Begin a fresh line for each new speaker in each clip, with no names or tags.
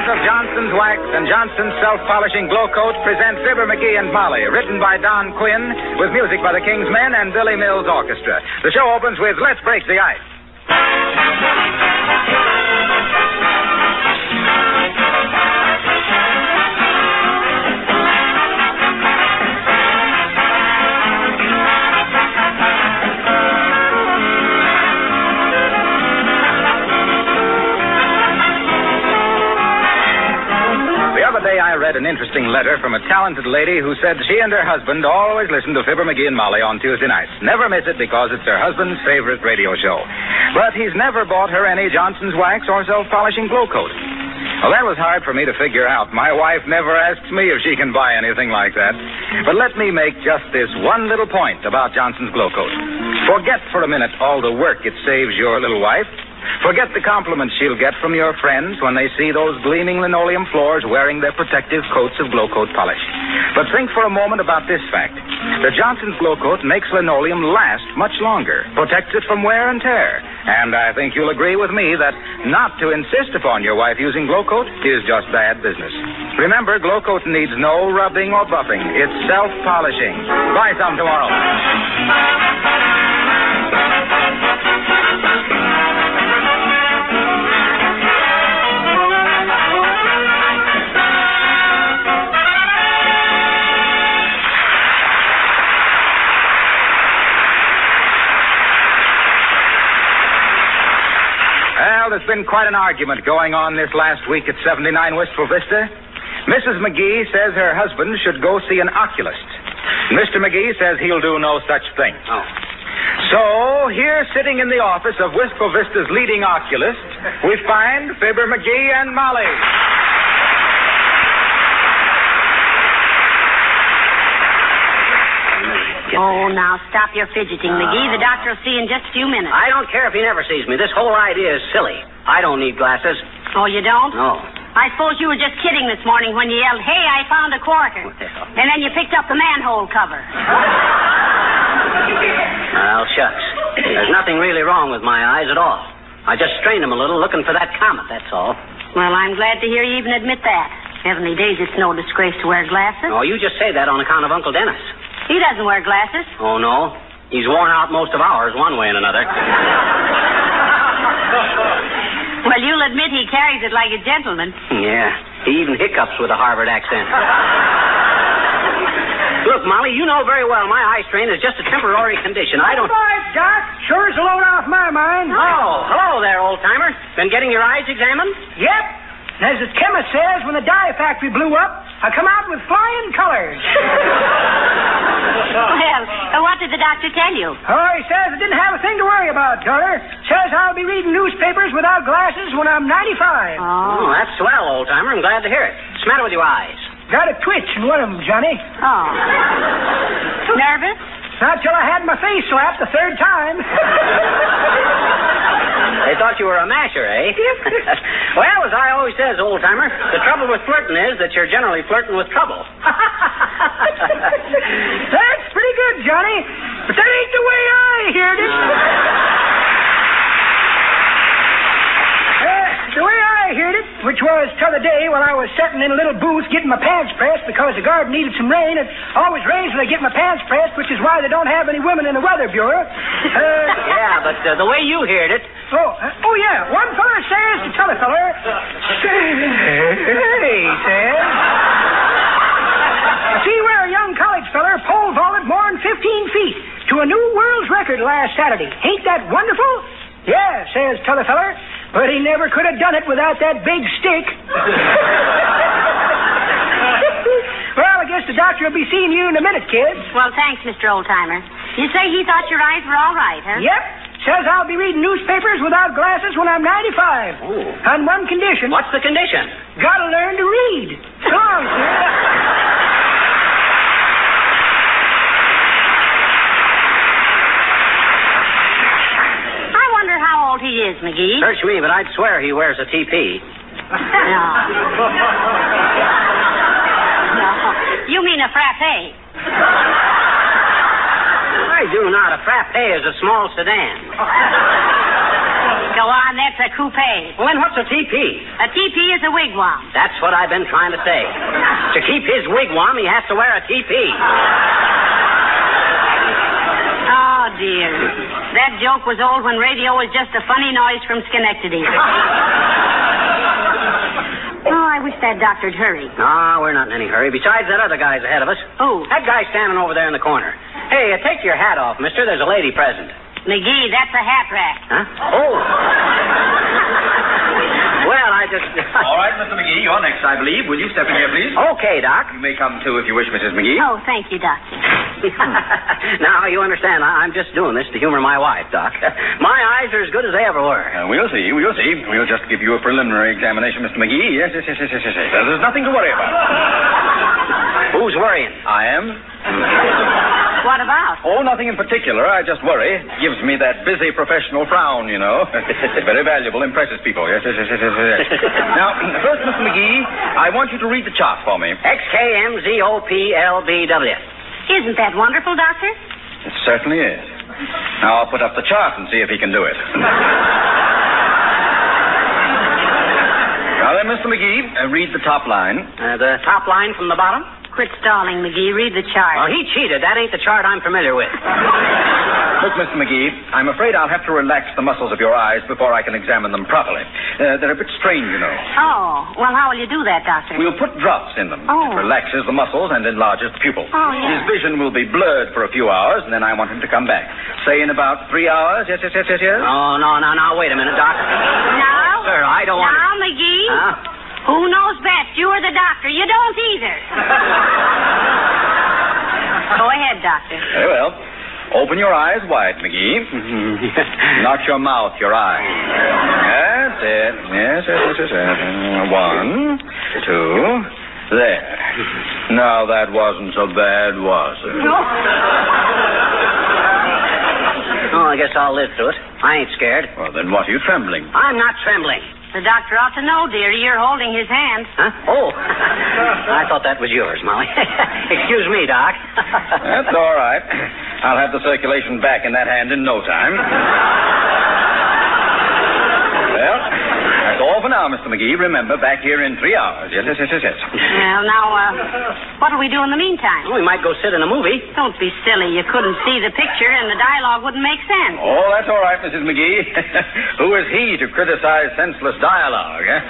of Johnson's Wax and Johnson's Self-Polishing Glow Coat present Fibber McGee and Molly, written by Don Quinn, with music by the King's Men and Billy Mills Orchestra. The show opens with Let's Break the Ice. I read an interesting letter from a talented lady who said she and her husband always listen to Fibber McGee and Molly on Tuesday nights. Never miss it because it's her husband's favorite radio show. But he's never bought her any Johnson's Wax or Self-Polishing Glow Coat. Well, that was hard for me to figure out. My wife never asks me if she can buy anything like that. But let me make just this one little point about Johnson's Glow Coat. Forget for a minute all the work it saves your little wife. Forget the compliments she'll get from your friends when they see those gleaming linoleum floors wearing their protective coats of Glow Coat polish. But think for a moment about this fact. The Johnson's Glow Coat makes linoleum last much longer, protects it from wear and tear. And I think you'll agree with me that not to insist upon your wife using Glow Coat is just bad business. Remember, Glow Coat needs no rubbing or buffing. It's self-polishing. Buy some tomorrow. Well, there's been quite an argument going on this last week at 79 Wistful Vista. Mrs. McGee says her husband should go see an oculist. Mr. McGee says he'll do no such thing.
Oh.
So, here sitting in the office of Wistful Vista's leading oculist, we find Fibber McGee and Molly.
Oh, now stop your fidgeting, McGee. The doctor will see you in just a few minutes.
I don't care if he never sees me. This whole idea is silly. I don't need glasses.
Oh, you don't?
No.
I suppose you were just kidding this morning when you yelled, "Hey, I found a quarter."
Well.
And then you picked up the manhole cover.
Well, shucks. There's nothing really wrong with my eyes at all. I just strained them a little looking for that comet, that's all.
Well, I'm glad to hear you even admit that. Heavenly days, it's no disgrace to wear glasses.
Oh, you just say that on account of Uncle Dennis.
He doesn't wear glasses.
Oh, no? He's worn out most of ours one way and another.
Well, you'll admit he carries it like a gentleman.
Yeah. He even hiccups with a Harvard accent. Look, Molly, you know very well my eye strain is just a temporary condition. I don't...
All right, Doc. Sure is a load off my mind.
Oh, hello there, old-timer. Been getting your eyes examined?
Yep. And as the chemist says, when the dye factory blew up, I come out with flying colors.
Well, what did the doctor tell you?
Oh, he says I didn't have a thing to worry about, daughter. Says I'll be reading newspapers without glasses when I'm 95.
Oh, that's swell, old-timer. I'm glad to hear it. What's the matter with your eyes?
Got a twitch in one of them, Johnny.
Oh. Nervous?
Not till I had my face slapped the third time.
They thought you were a masher, eh? Well, as I always says, old-timer, the trouble with flirting is that you're generally flirting with trouble.
That's pretty good, Johnny. But that ain't the way I heard it. The way I heard it, which was t'other day when I was sitting in a little booth getting my pants pressed because the garden needed some rain. It always rains when I get my pants pressed, which is why they don't have any women in the weather bureau.
Yeah, but the way you heard it...
Oh, yeah. One feller says to t'other feller... Hey, says... I see where a young college feller pole vaulted more than 15 feet to a new world's record last Saturday. Ain't that wonderful? Yeah, says t'other feller. But he never could have done it without that big stick. Well, I guess the doctor will be seeing you in a minute, kids.
Well, thanks, Mr. Oldtimer. You say he thought your eyes were all right, huh?
Yep. Says I'll be reading newspapers without glasses when I'm 95.
Oh.
On one condition.
What's the condition?
Gotta learn to read. So long, sir.
He is, McGee.
Search me, but I'd swear he wears a TP.
No. You mean a frappe?
I do not. A frappe is a small sedan.
Go on, that's a coupe.
Well, then what's a TP?
A teepee is a wigwam.
That's what I've been trying to say. To keep his wigwam, he has to wear a TP.
Oh, dear. That joke was old when radio was just a funny noise from Schenectady. Oh, I wish that doctor'd hurry.
No, we're not in any hurry. Besides, that other guy's ahead of us.
Who?
That guy standing over there in the corner. Hey, take your hat off, mister. There's a lady present.
McGee, that's a hat rack.
Huh? Oh. Well, I just...
All right, Mr. McGee, you're next, I believe. Will you step in here, please?
Okay, Doc.
You may come, too, if you wish, Mrs. McGee.
Oh, thank you, Doctor.
Now, you understand, I'm just doing this to humor my wife, Doc. My eyes are as good as they ever were.
We'll see. We'll just give you a preliminary examination, Mr. McGee. Yes. There's nothing to worry about.
Who's worrying?
I am.
What about?
Oh, nothing in particular. I just worry. Gives me that busy professional frown, you know. Very valuable. Impresses people. Yes. Now, first, Mr. McGee, I want you to read the chart for me.
XKMZOPLBW.
Isn't that wonderful, Doctor?
It certainly is. Now, I'll put up the chart and see if he can do it. Now then, Mr. McGee, read the top line.
The top line from the bottom?
Quit stalling, McGee. Read the chart.
Oh, he cheated. That ain't the chart I'm familiar with.
Look, Mr. McGee, I'm afraid I'll have to relax the muscles of your eyes before I can examine them properly. They're a bit strained, you know.
Oh, well, how will you do that, Doctor?
We'll put drops in them.
Oh.
It relaxes the muscles and enlarges the pupil.
Oh, yeah.
His vision will be blurred for a few hours, and then I want him to come back. Say in about 3 hours. Yes.
Oh, no. Wait a minute, Doc.
Now?
Sir, I don't want to...
Now, McGee?
Huh?
Who knows best, you or the doctor? You don't either. Go ahead, Doctor.
Very well. Open your eyes wide, McGee. Not your mouth, your eyes. That's it. Yes. 1, 2. There. Now, that wasn't so bad, was it?
Oh, I guess I'll live through it. I ain't scared.
Well, then what are you trembling?
I'm not trembling.
The doctor ought to know, dearie. You're holding his hand.
Huh? Oh. I thought that was yours, Molly. Excuse me, Doc.
That's all right. I'll have the circulation back in that hand in no time. Well, that's all for now, Mr. McGee. Remember, back here in 3 hours. Yes.
Well, now, what'll we do in the meantime?
We might go sit in a movie.
Don't be silly. You couldn't see the picture, and the dialogue wouldn't make sense.
Oh, that's all right, Mrs. McGee. Who is he to criticize senseless dialogue, eh?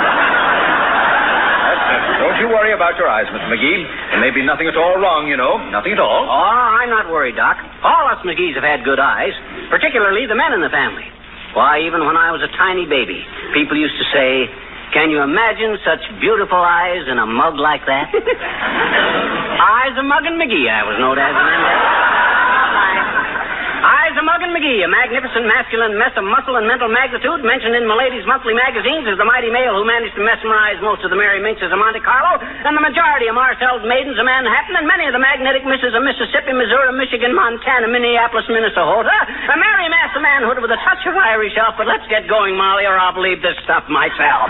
Don't you worry about your eyes, Mr. McGee. There may be nothing at all wrong, you know. Nothing at all.
Oh, I'm not worried, Doc. All us McGees have had good eyes, particularly the men in the family. Why, even when I was a tiny baby, people used to say, "Can you imagine such beautiful eyes in a mug like that?" Eyes of Muggin' McGee, I was known as in them days. Eyes of Muggin' McGee, a magnificent masculine mess of muscle and mental magnitude, mentioned in Milady's monthly magazines as the mighty male who managed to mesmerize most of the merry minxes of Monte Carlo, and the majority of Marcel's maidens of Manhattan, and many of the magnetic misses of Mississippi, Missouri, Michigan, Montana, Minneapolis, Minnesota. A merry mass of manhood with a touch of Irish elf, but let's get going, Molly, or I'll believe this stuff myself.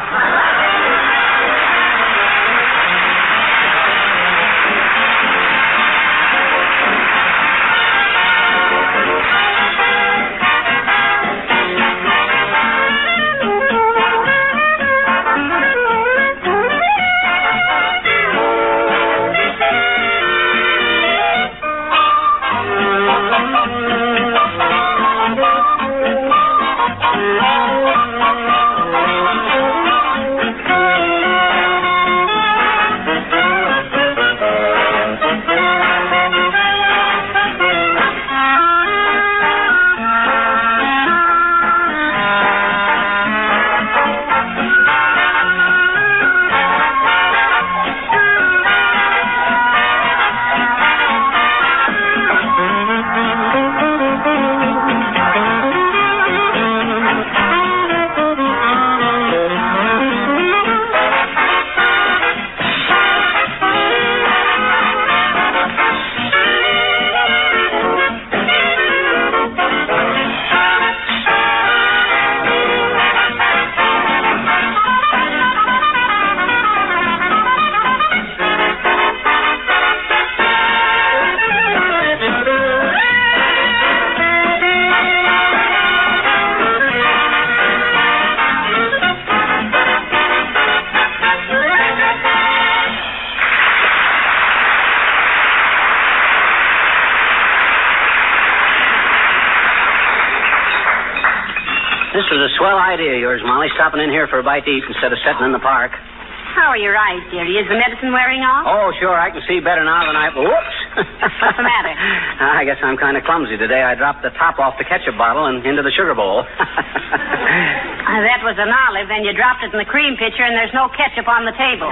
Swell idea of yours, Molly, stopping in here for a bite to eat instead of sitting in the park.
How are your eyes, dearie? Is the medicine wearing off?
Oh, sure, I can see better now than I... Whoops!
What's the matter?
I guess I'm kind of clumsy today. I dropped the top off the ketchup bottle and into the sugar bowl.
That was an olive, and you dropped it in the cream pitcher, and there's no ketchup on the table.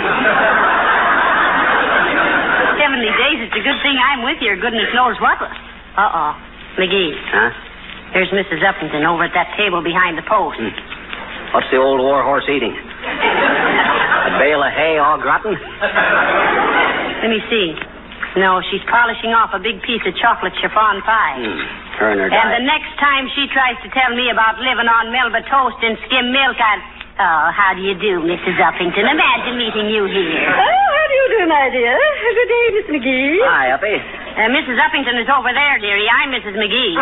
70 days, it's a good thing I'm with you, or goodness knows what. Uh-oh. McGee.
Huh?
There's Mrs. Uppington over at that table behind the post.
What's the old war horse eating? A bale of hay all gratin?
Let me see. No, she's polishing off a big piece of chocolate chiffon pie.
Her and her
And the next time she tries to tell me about living on Melba toast and skim milk, Oh, how do you do, Mrs. Uppington? Imagine meeting you here.
Oh, how do you do, my dear? Good day, Miss McGee.
Hi, Uppy.
Mrs. Uppington is over there, dearie. I'm Mrs. McGee.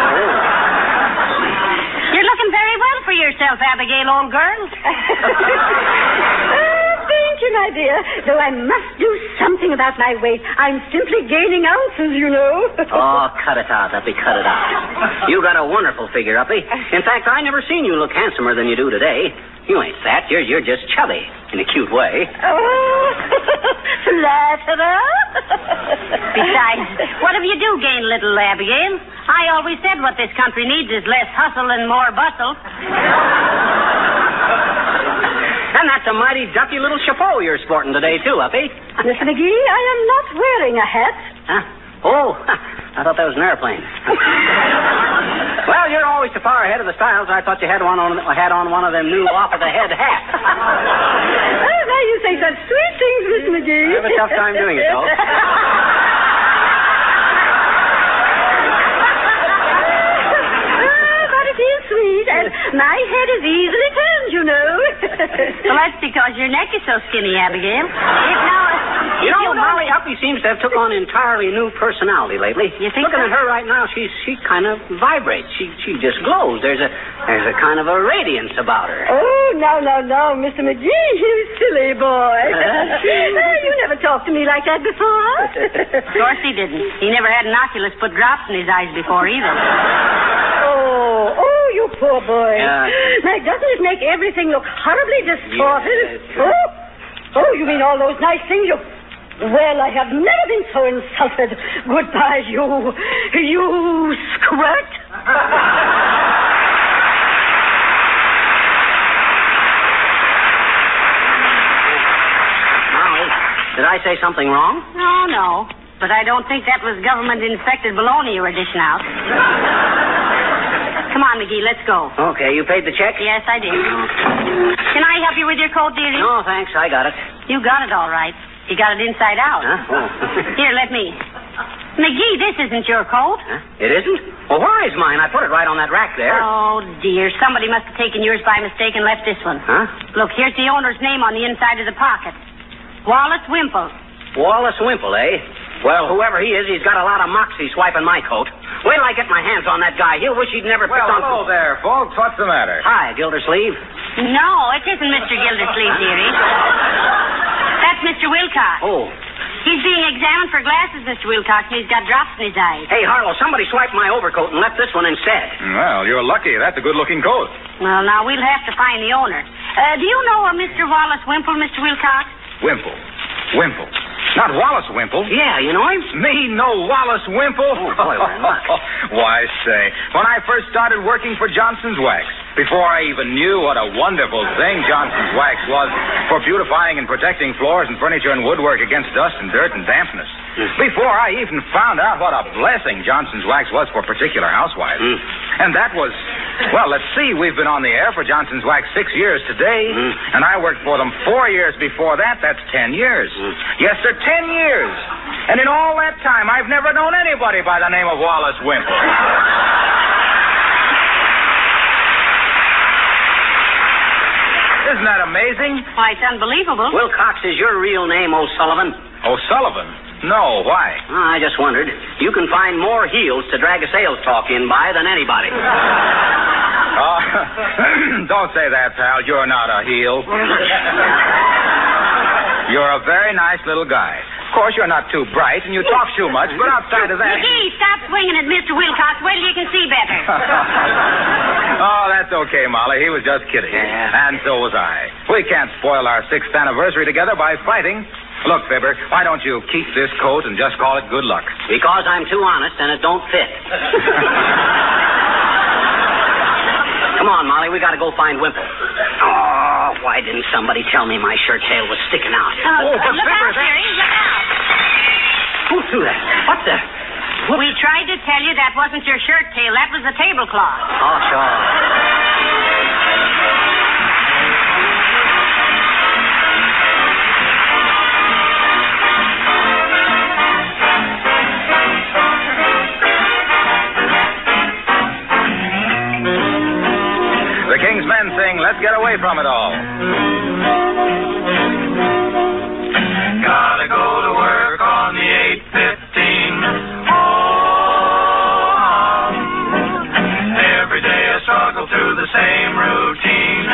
You're looking very well for yourself, Abigail, old girl.
Thank you, my dear. Though I must do something about my weight. I'm simply gaining ounces, you know.
Oh, cut it out, Uppy, cut it out. You got a wonderful figure, Uppy. In fact, I never seen you look handsomer than you do today. You ain't fat. You're just chubby in a cute way.
Oh, flatterer.
Besides, what if you do gain a little, Abigail? I always said what this country needs is less hustle and more bustle.
And that's a mighty ducky little chapeau you're sporting today, too, Uppy.
Miss McGee, I am not wearing a hat.
Huh? Oh, I thought that was an airplane. Well, you're always so far ahead of the styles. I thought you had on one of them new off-of-the-head hats.
Oh, now you say such sweet things, Miss McGee.
I have a tough time doing it, though.
But it is sweet, and my head is easily turned, you know.
Well, that's because your neck is so skinny, Abigail.
You know, Molly Uppy seems to have took on an entirely new personality lately.
You think
Looking
so?
at her right now, she kind of vibrates. She just glows. There's a kind of a radiance about her.
Oh, no, Mr. McGee, you silly boy. You never talked to me like that before.
Of course he didn't. He never had an oculus put drops in his eyes before either.
Oh, you poor boy.
Yeah.
Now, doesn't it make everything look horribly distorted?
Yes.
Oh, you mean all those nice things you... Well, I have never been so insulted. Goodbye, you squirt.
Molly, did I say something wrong?
No. But I don't think that was government-inspected bologna you were dishing out. Come on, McGee, let's go.
Okay, you paid the check?
Yes, I did. Can I help you with your coat, dearie?
No, thanks. I got it.
You got it all right. You got it inside out.
Huh? Oh.
Here, let me. McGee, this isn't your coat.
Huh? It isn't? Well, where is mine? I put it right on that rack there.
Oh, dear. Somebody must have taken yours by mistake and left this one.
Huh?
Look, here's the owner's name on the inside of the pocket. Wallace Wimple.
Wallace Wimple, eh? Well, whoever he is, he's got a lot of moxie swiping my coat. Wait till I get my hands on that guy. He'll wish he'd never picked on...
Hello there, folks. What's the matter?
Hi, Gildersleeve.
No, it isn't Mr. Gildersleeve, dearie. That's Mr. Wilcox.
Oh.
He's being examined for glasses, Mr. Wilcox, and he's got drops in his eyes.
Hey, Harlow, somebody swiped my overcoat and left this one instead.
Well, you're lucky. That's a good-looking coat.
Well, now, we'll have to find the owner. Do you know a Mr. Wallace Wimple, Mr. Wilcox?
Wimple. Not Wallace Wimple.
Yeah, you know him?
Me know Wallace Wimple?
Oh, boy, we're in luck.
Why, say, when I first started working for Johnson's Wax, before I even knew what a wonderful thing Johnson's Wax was for beautifying and protecting floors and furniture and woodwork against dust and dirt and dampness, before I even found out what a blessing Johnson's Wax was for particular housewives. And that was, well, let's see, we've been on the air for Johnson's Wax 6 years today, and I worked for them 4 years before that. That's 10 years. Yes, sir, 10 years. And in all that time, I've never known anybody by the name of Wallace Wimple. Isn't that amazing?
Why, it's unbelievable.
Wilcox is your real name, O'Sullivan.
O'Sullivan? No, why?
I just wondered. You can find more heels to drag a sales talk in by than anybody.
Don't say that, pal. You're not a heel. You're a very nice little guy. course, you're not too bright, and you talk too much, but outside of that...
McGee, stop swinging at Mr. Wilcox. Wait till you can see better.
Oh, that's okay, Molly. He was just kidding.
Yeah.
And so was I. We can't spoil our 6th anniversary together by fighting. Look, Fibber, why don't you keep this coat and just call it good luck?
Because I'm too honest and it don't fit. Come on, Molly, we gotta go find Wimple. Oh, why didn't somebody tell me my shirt tail was sticking out?
Look out, Jerry. Look out.
Who threw that? What the?
We tried to tell you that wasn't your shirt tail. That was the tablecloth.
Oh, sure.
The King's Men sing, Let's Get Away From It All.
Gotta go to work on the 8:15. Oh, every day I struggle through the same routine.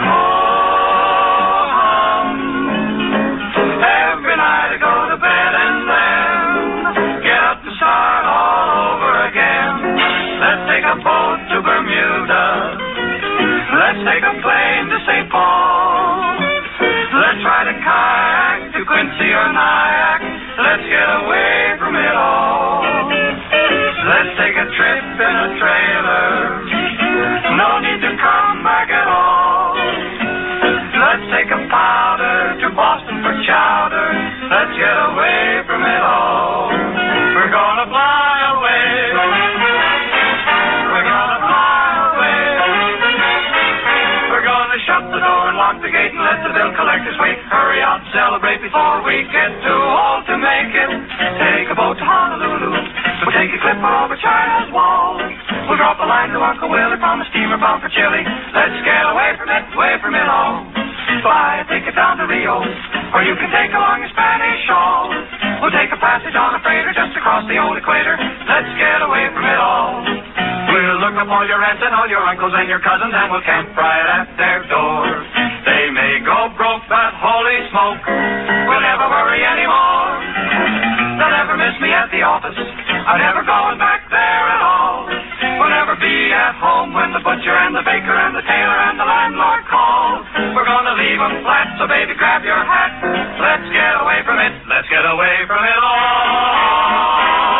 Oh, every night I go to bed and then get up to start all over again. Let's take a boat to Bermuda. Let's take a plane to St. Paul. Let's ride a kayak to Quincy or Nyack. Let's get away from it all. Let's take a trip in a trailer. No need to come back at all. Let's take a powder to Boston for chowder. Let's get away from it all. We're gonna fly away. We're gonna fly away. We're gonna shut the door and lock the gate and let the bill collectors wait. Hurry out and celebrate before we get too old to make it. Take a boat to Honolulu. We'll take a clipper over China's wall. We'll drop a line to Uncle Willie from a steamer bound for Chile. Let's get away from it all. Fly a ticket down to Rio, or you can take along a Spanish shawl. We'll take a passage on a freighter just across the old equator. Let's get away from it all. We'll look up all your aunts and all your uncles and your cousins, and we'll camp right at their door. They may go broke, but holy smoke, we'll never worry anymore. They'll never miss me at the office. I'm never going back there at all. We'll never be at home when the butcher and the baker and the tailor and the landlord call. We're gonna leave them flat, so baby, grab your hat. Let's get away from it. Let's get away from it all.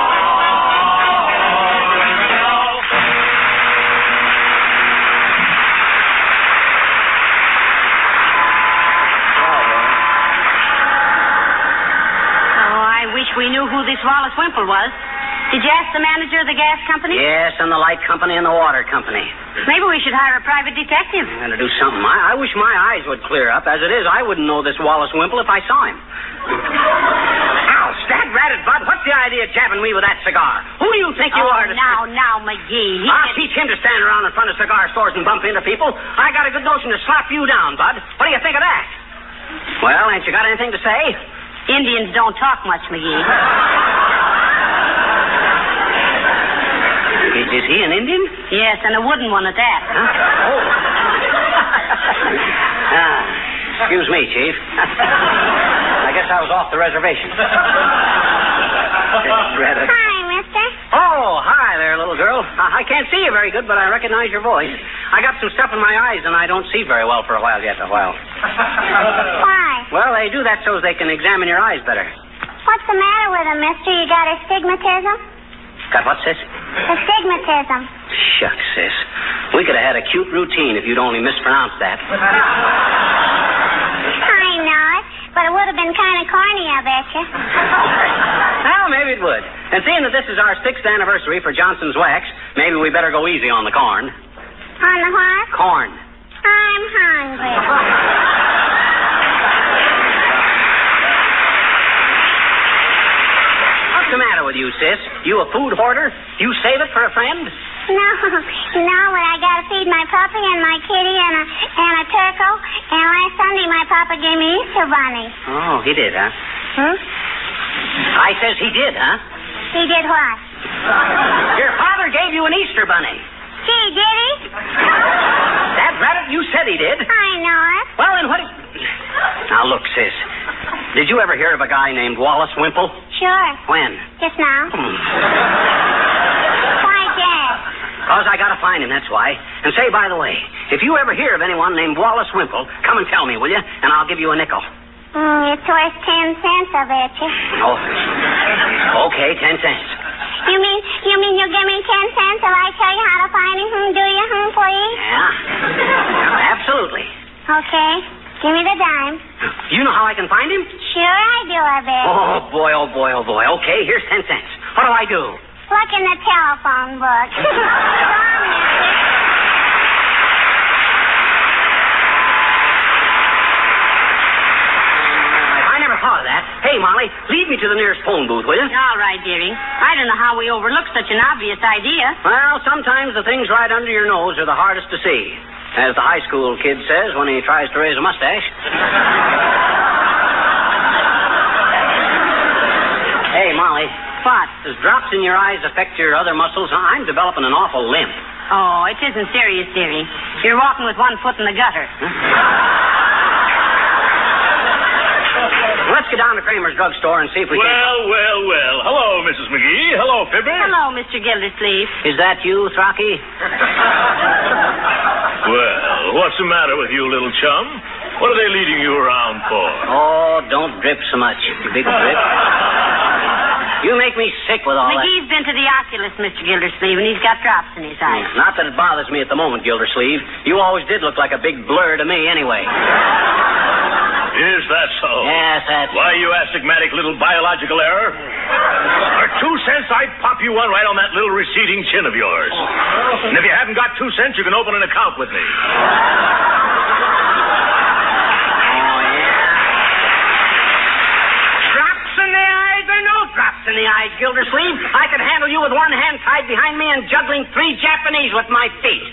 We knew who this Wallace Wimple was. Did you ask the manager of the gas company?
Yes, and the light company and the water company.
Maybe we should hire a private detective.
I'm going to do something. I wish my eyes would clear up. As it is, I wouldn't know this Wallace Wimple if I saw him. Ow, stat ratted, Bud. What's the idea of jabbing me with that cigar? Who do you think you are to...
Now, McGee.
I'll teach him to stand around in front of cigar stores and bump into people. I got a good notion to slap you down, Bud. What do you think of that? Well, ain't you got anything to say?
Indians don't talk much, McGee.
Is he an Indian?
Yes, and a wooden one at that.
Huh? Oh. Excuse me, Chief. I guess I was off the reservation.
Hi, mister.
Oh, hi there, little girl. I can't see you very good, but I recognize your voice. I got some stuff in my eyes, and I don't see very well for a while yet.
Why?
Well, they do that so they can examine your eyes better.
What's the matter with him, mister? You got astigmatism?
Got what, sis?
Astigmatism.
Shucks, sis. We could have had a cute routine if you'd only mispronounced that.
I know it, but it would have been kind of corny, I bet you.
Well, maybe it would. And seeing that this is our 6th anniversary for Johnson's Wax, maybe we better go easy on the corn.
On the what?
Corn.
I'm hungry.
What's the matter with you, sis? You a food hoarder? You save it for a friend?
No, but I gotta feed my puppy and my kitty and a turtle. And last Sunday my papa gave me Easter bunny.
Oh, he did, huh? I says he did, huh?
He did what?
Your father gave you an Easter bunny.
Gee, did he?
That rabbit, you said he did.
I know it.
Well, then what... Now, look, sis. Did you ever hear of a guy named Wallace Wimple?
Sure.
When?
Just now. Why, Dad?
Because I gotta find him, that's why. And say, by the way, if you ever hear of anyone named Wallace Wimple, come and tell me, will you? And I'll give you a nickel.
It's worth 10 cents, I bet you.
Oh, okay, 10 cents.
You mean you'll give me 10 cents if I tell you how to find him? Do you, please?
Yeah, absolutely.
Okay. Give me the dime.
You know how I can find him?
Sure I do, I bet.
Oh, boy, oh, boy, oh, boy. Okay, here's 10 cents. What do I do?
Look in the telephone book.
I never thought of that. Hey, Molly, lead me to the nearest phone booth, will you?
All right, dearie. I don't know how we overlook such an obvious idea.
Well, sometimes the things right under your nose are the hardest to see. As the high school kid says when he tries to raise a mustache. Hey, Molly.
What?
Does drops in your eyes affect your other muscles? I'm developing an awful limp.
Oh, it isn't serious, dearie. You're walking with one foot in the gutter.
Let's get down to Kramer's drugstore and see if we can...
Well. Hello, Mrs. McGee. Hello, Fibber.
Hello, Mr. Gildersleeve.
Is that you, Throcky?
Well, what's the matter with you, little chum? What are they leading you around for?
Oh, don't drip so much, you big drip. You make me sick with all
McGee's been to the oculist, Mr. Gildersleeve, and he's got drops in his eyes.
Not that it bothers me at the moment, Gildersleeve. You always did look like a big blur to me anyway.
Is that so?
Yes, that's...
Why, you astigmatic little biological error? For 2 cents, I'd pop you one right on that little receding chin of yours. And if you haven't got 2 cents, you can open an account with me.
Drops in the eyes or no drops in the eyes, Gildersleeve? I could handle you with one hand tied behind me and juggling 3 Japanese with my feet.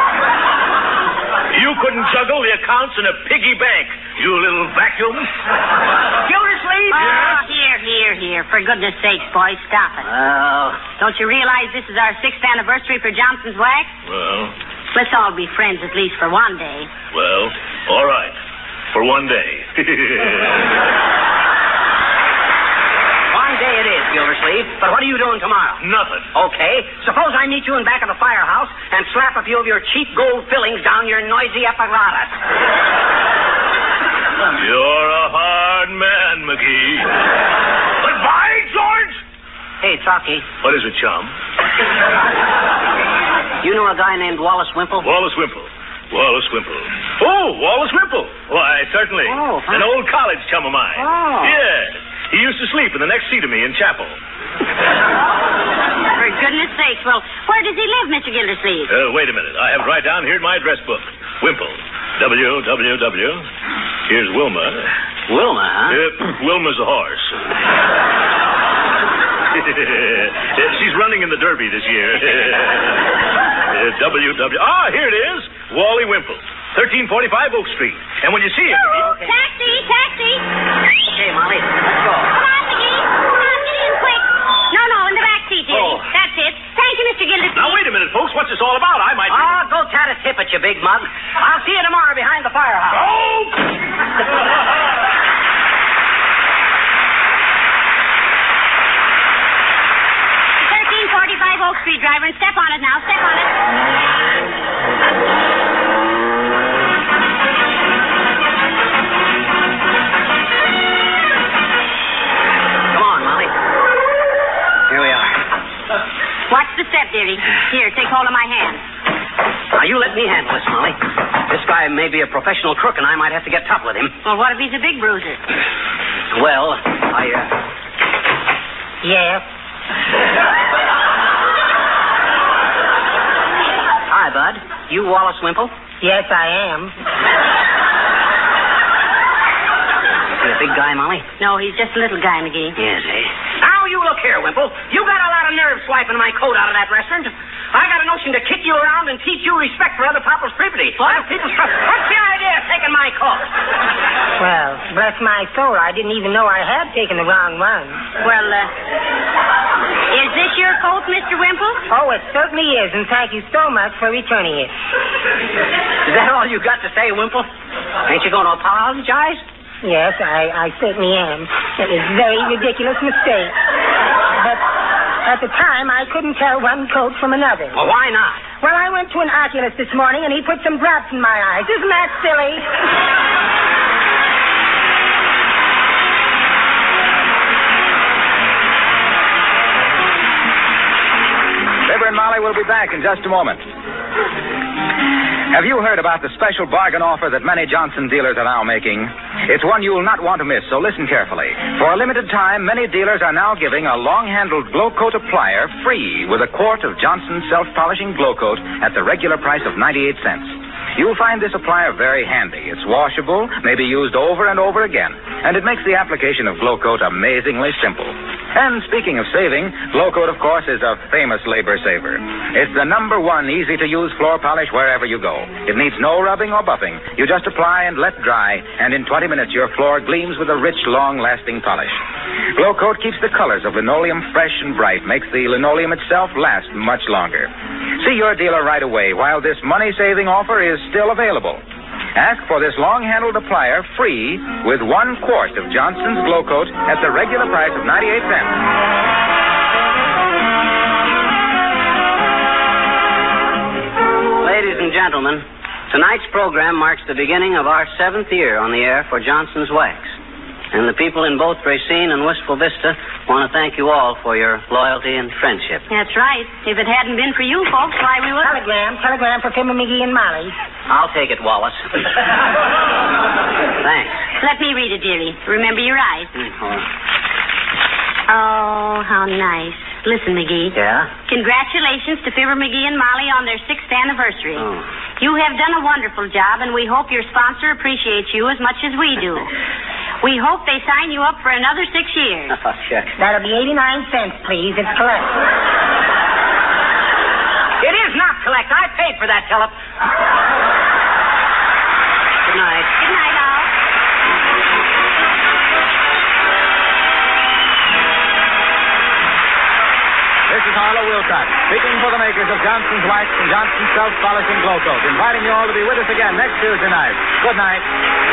You couldn't juggle the accounts in a piggy bank, you little vacuum.
Gildersleeve?
Oh, here. For goodness sakes, boys, stop it.
Oh.
Don't you realize this is our 6th anniversary for Johnson's Wax?
Well,
Let's all be friends at least for one day.
well, all right. For one day.
One day it is, Gildersleeve. But what are you doing tomorrow?
Nothing.
Okay. Suppose I meet you in back of the firehouse and slap a few of your cheap gold fillings down your noisy apparatus.
You're a hard man, McGee. But by George!
Hey, Trocky,
What is it, chum?
you know a guy named Wallace Wimple?
Wallace Wimple. Oh, Wallace Wimple. Why, certainly.
Oh, fine.
An old college chum of mine.
Oh.
Yes. He used to sleep in the next seat of me in chapel.
For goodness sakes, well, where does he live, Mr. Gildersleeve?
Wait a minute. I have it right down here in my address book. Wimple. W. Here's Wilma.
Wilma, huh?
Wilma's a horse. She's running in the Derby this year. Here it is. Wally Wimple. 1345 Oak Street. And when you see him...
Taxi!
Okay, Molly, let's go.
Come on, McGee. Come on, get in quick. No, in the back seat, dearie.
Oh.
That's it. Thank you, Mr. Gildersleeve.
Now, wait a minute, folks. What's this all about? I might...
Oh, go tat a tip at you, big mug. I'll see you tomorrow behind the firehouse.
Oh!
1345 Oak Street, driver, and step on it now. Step on it.
Come on, Molly. Here we are.
Watch the step, dearie. Here, take hold of my hand.
Now, you let me handle this, Molly. This guy may be a professional crook, and I might have to get tough with him.
Well, what if he's a big bruiser?
Well,
Yes.
Hi, Bud. You Wallace Wimple?
Yes, I am.
You a big guy, Molly?
No, he's just a little guy, McGee.
Yes, eh? Now, you look here, Wimple. You got a lot of nerve swiping my coat out of that restaurant. I got a notion to kick you around and teach you respect for other people's property. What's the idea of taking my coat?
Well, bless my soul, I didn't even know I had taken the wrong one.
Well, is this your coat, Mr. Wimple?
Oh, it certainly is, and thank you so much for returning it.
Is that all you got to say, Wimple? Ain't you going to apologize?
Yes, I certainly am. It was a very ridiculous mistake. But at the time, I couldn't tell one coat from another.
Well, why not?
Well, I went to an oculist this morning, and he put some drops in my eyes. Isn't that silly?
Fibber and Molly will be back in just a moment. Have you heard about the special bargain offer that many Johnson dealers are now making? It's one you will not want to miss, so listen carefully. For a limited time, many dealers are now giving a long-handled Glow Coat applier free with a quart of Johnson self-polishing Glow Coat at the regular price of 98 cents. You'll find this applier very handy. It's washable, may be used over and over again, and it makes the application of Glow Coat amazingly simple. And speaking of saving, Glow Coat, of course, is a famous labor saver. It's the number one easy-to-use floor polish wherever you go. It needs no rubbing or buffing. You just apply and let dry, and in 20 minutes your floor gleams with a rich, long-lasting polish. Glow Coat keeps the colors of linoleum fresh and bright, makes the linoleum itself last much longer. See your dealer right away while this money-saving offer is still available. Ask for this long-handled applier free with 1 quart of Johnson's Glow Coat at the regular price of 98 cents.
Ladies and gentlemen, tonight's program marks the beginning of our 7th year on the air for Johnson's Wax. And the people in both Racine and Wistful Vista want to thank you all for your loyalty and friendship.
That's right. If it hadn't been for you folks, why we would...
Telegram for Fibber McGee and Molly.
I'll take it, Wallace. Thanks.
Let me read it, dearie. Remember your eyes. Oh, how nice. Listen, McGee.
Yeah?
Congratulations to Fibber McGee and Molly on their 6th anniversary.
Oh.
You have done a wonderful job, and we hope your sponsor appreciates you as much as we do. We hope they sign you up for another 6 years.
Oh, shucks.
That'll be 89 cents, please. It's collect.
It is not collect. I paid for that, Philip. Good night.
Good night, all.
This is Harlow Wilcox, speaking for the makers of Johnson's Wax and Johnson's Self-Polishing Glow Coat, inviting you all to be with us again next Tuesday night. Good night.